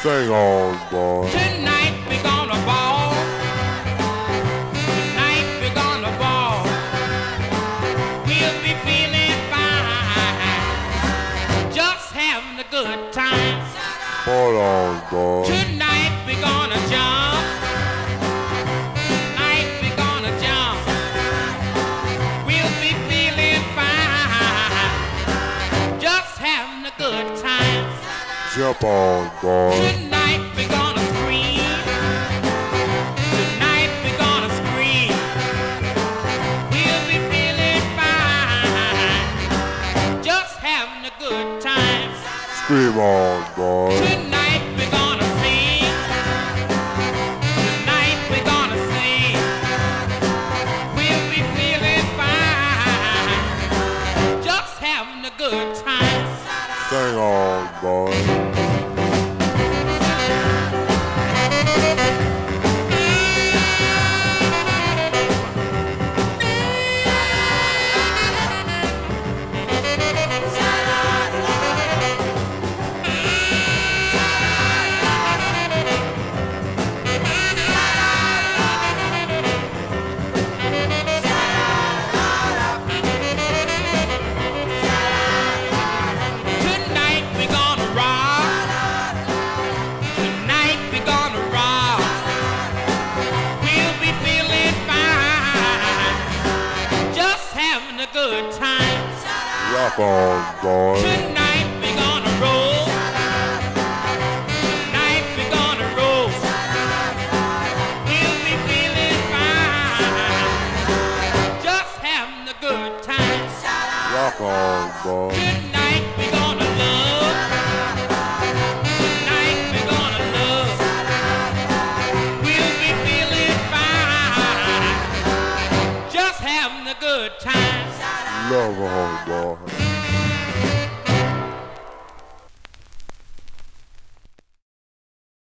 Sing on, boy. Tonight we gonna ball. Tonight we gonna ball. We'll be feeling fine. Just having a good time. Hold on, boy. Tonight we gonna jump. Tonight we gonna jump. We'll be feeling fine. Just having a good time. Jump on, boy. Tonight we gonna scream. Tonight we gonna scream. We'll be feeling fine. Just having a good time. Scream on, boy. Tonight we gonna sing. Tonight we gonna sing. We'll be feeling fine. Just having a good time. Sing on, boy. Tonight we gonna rock. Tonight we gonna rock. We'll be feeling fine. Just having a good time. Rock on, boy. Tonight we gonna roll. Tonight we gonna roll. We'll be feeling fine. Just having a good time. Rock on, boy. Tonight we gonna love. Tonight we gonna love. We'll be feeling fine. Just having a good time. Love on, boy.